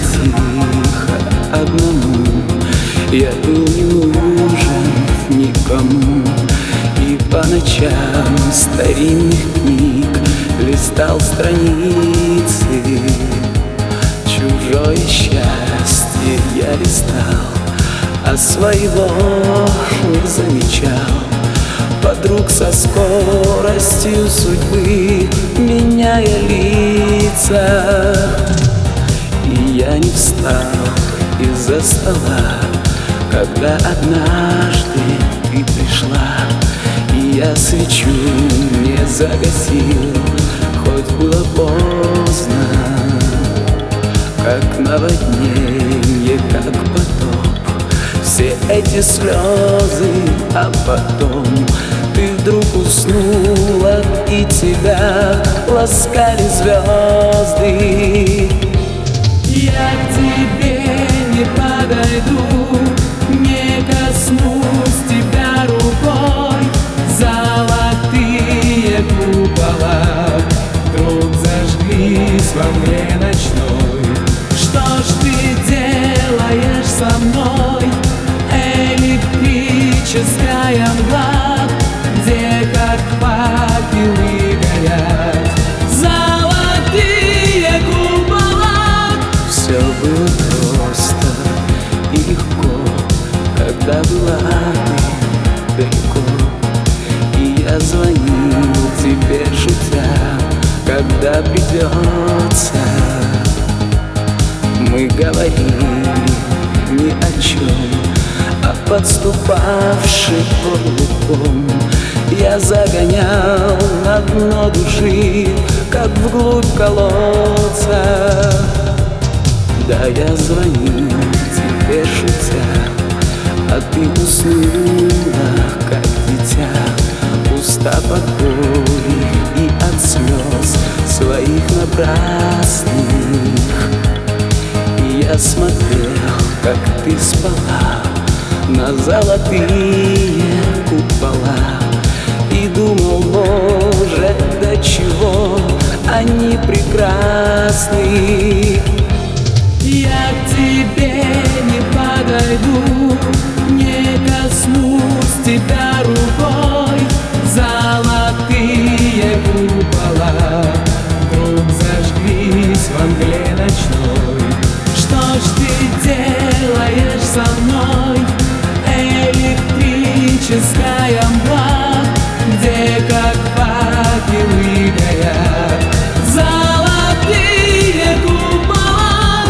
тихо одному. Я был не нужен никому, и по ночам старинных книг листал страницы. Чужое счастье я листал, а своего не замечал. Подруг со скоростью судьбы, меняя лица. И я не встал из-за стола, когда однажды ты пришла. И я свечу не загасил, хоть было поздно. Как наводнение, как потоп, все эти слезы, а потом ты вдруг уснула, и тебя ласкали звезды. Я к тебе не подойду, не коснусь тебя рукой. Золотые купола вдруг зажглись во мгле ночной. Что ж ты делаешь со мной? Электрическая мгла, где как факелы горят золотые купола. Все было просто и легко, когда была ты далеко. И я звонил тебе шутя, когда придется. Мы говорили ни о чем, а подступавший горлуком я загонял на дно души, как вглубь колодца. Да, я звоню тебе шутя, а ты уснула, как дитя, устав от боли и от слез своих напрасных. И я смотрел, как ты спала на золотые купола, и думал, боже, до чего они прекрасны. Я к тебе не подойду, не коснусь тебя рукой. Золотые купола вдруг зажглись во мгле ночной. Что ж ты делаешь со мной? Электрическая мгла, где как факелы горят золотые купола.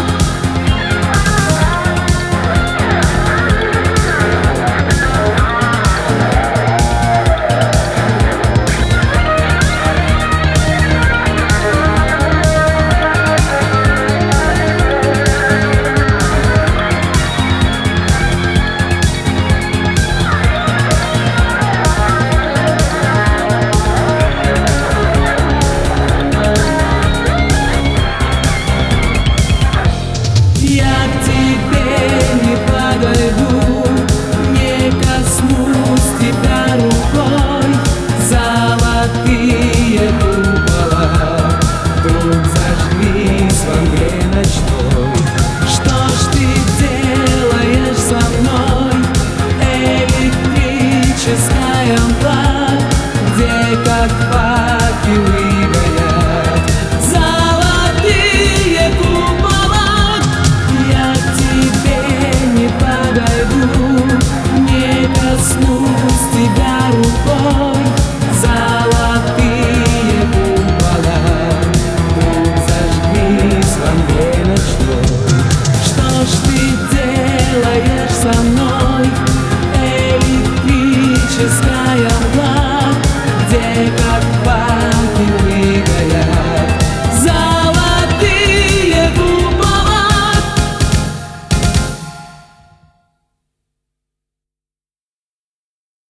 Где как факелы горят золотые купола. Я к тебе не подойду, не коснусь тебя рукой. Золотые купола вдруг зажглись во мгле ночной. Что ж ты делаешь со мной? Электрическая